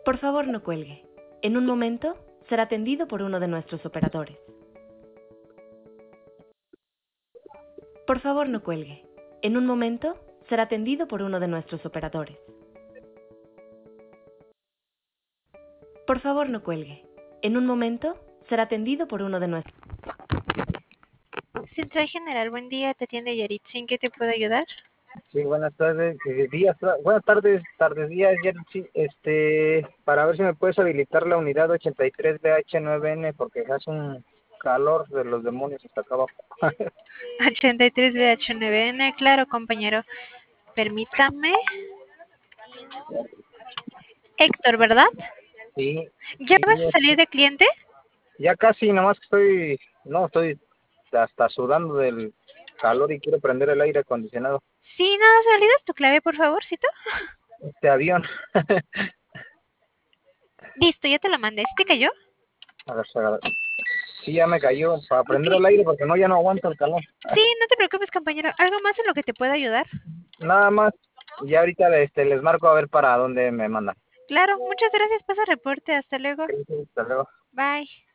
Por favor, no cuelgue. En un momento será atendido por uno de nuestros operadores. Por favor, no cuelgue. En un momento será atendido por uno de nuestros operadores. Por favor, no cuelgue. En un momento será atendido por uno de nuestros... Central General, buen día, te atiende Yaritzi, ¿en qué te puedo ayudar? Sí, buenas tardes, buenas tardes, días, sí, para ver si me puedes habilitar la unidad 83BH9N porque hace un calor de los demonios hasta acá abajo. 83BH9N, claro, compañero. Permítame. Héctor, ¿verdad? Sí, ¿Ya sí, vas a salir de cliente? ya casi, nomás que estoy hasta sudando del calor y quiero prender el aire acondicionado. Sí, nada, ¿validas tu clave, por favorcito? Este avión. Listo, ya te lo mandé. ¿Sí te cayó? A ver. Sí, ya me cayó para Ok. prender el aire porque ya no aguanto el calor. Sí, no te preocupes, compañero. ¿Algo más en lo que te pueda ayudar? Nada más, ya ahorita les marco a ver para dónde me mandan. Claro, muchas gracias. Pasa reporte. Hasta luego. Sí, hasta luego. Bye.